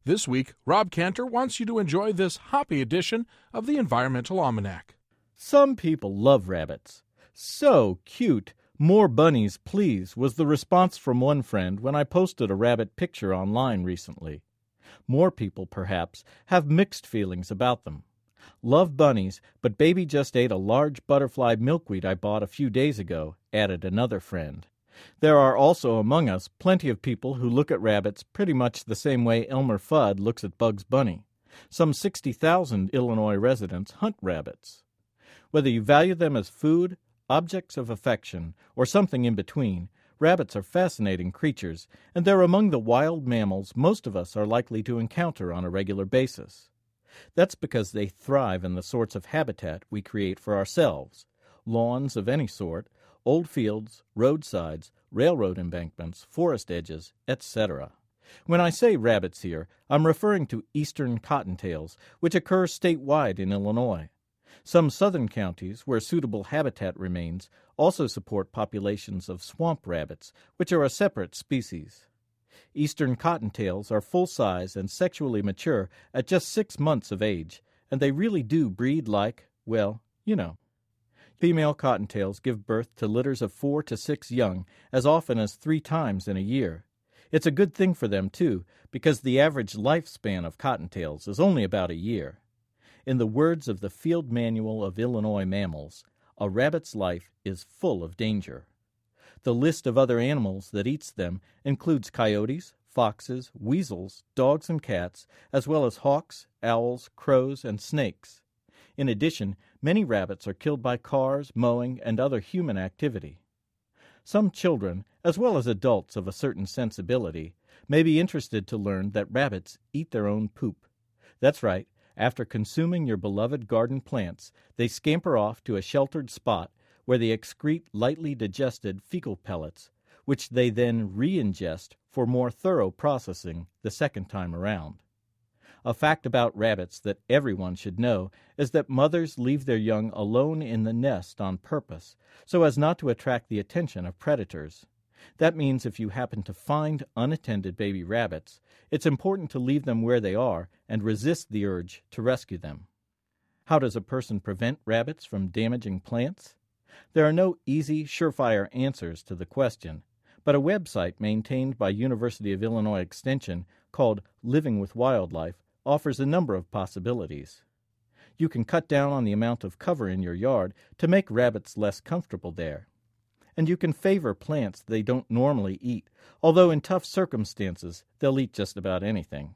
This week, Rob Cantor wants you to enjoy this hoppy edition of the Environmental Almanac. Some people love rabbits. So cute! More bunnies, please, was the response from one friend when I posted a rabbit picture online recently. More people, perhaps, have mixed feelings about them. Love bunnies, but baby just ate a large butterfly milkweed I bought a few days ago, added another friend. There are also among us plenty of people who look at rabbits pretty much the same way Elmer Fudd looks at Bugs Bunny. Some 60,000 Illinois residents hunt rabbits. Whether you value them as food, objects of affection, or something in between, rabbits are fascinating creatures, and they're among the wild mammals most of us are likely to encounter on a regular basis. That's because they thrive in the sorts of habitat we create for ourselves: lawns of any sort, old fields, roadsides, railroad embankments, forest edges, etc. When I say rabbits here, I'm referring to eastern cottontails, which occur statewide in Illinois. Some southern counties, where suitable habitat remains, also support populations of swamp rabbits, which are a separate species. Eastern cottontails are full-size and sexually mature at just 6 months of age, and they really do breed like, well, you know. Female cottontails give birth to litters of 4 to 6 young as often as 3 times in a year. It's a good thing for them, too, because the average lifespan of cottontails is only about a year. In the words of the Field Manual of Illinois Mammals, a rabbit's life is full of danger. The list of other animals that eats them includes coyotes, foxes, weasels, dogs and cats, as well as hawks, owls, crows, and snakes. In addition, many rabbits are killed by cars, mowing, and other human activity. Some children, as well as adults of a certain sensibility, may be interested to learn that rabbits eat their own poop. That's right, after consuming your beloved garden plants, they scamper off to a sheltered spot where they excrete lightly digested fecal pellets, which they then re-ingest for more thorough processing the second time around. A fact about rabbits that everyone should know is that mothers leave their young alone in the nest on purpose, so as not to attract the attention of predators. That means if you happen to find unattended baby rabbits, it's important to leave them where they are and resist the urge to rescue them. How does a person prevent rabbits from damaging plants? There are no easy, surefire answers to the question, but a website maintained by University of Illinois Extension called Living with Wildlife offers a number of possibilities. You can cut down on the amount of cover in your yard to make rabbits less comfortable there. And you can favor plants they don't normally eat, although in tough circumstances they'll eat just about anything.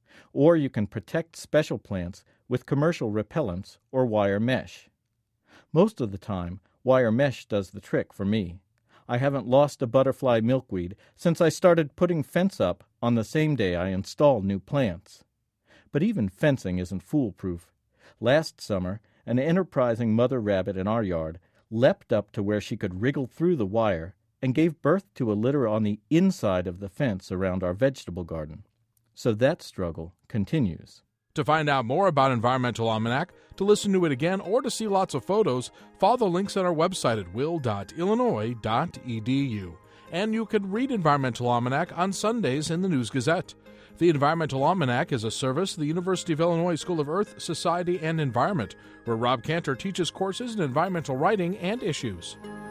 Or you can protect special plants with commercial repellents or wire mesh. Most of the time, wire mesh does the trick for me. I haven't lost a butterfly milkweed since I started putting fence up on the same day I install new plants. But even fencing isn't foolproof. Last summer, an enterprising mother rabbit in our yard leapt up to where she could wriggle through the wire and gave birth to a litter on the inside of the fence around our vegetable garden. So that struggle continues. To find out more about Environmental Almanac, to listen to it again, or to see lots of photos, follow the links on our website at will.illinois.edu. And you can read Environmental Almanac on Sundays in the News Gazette. The Environmental Almanac is a service of the University of Illinois School of Earth, Society, and Environment, where Rob Cantor teaches courses in environmental writing and issues.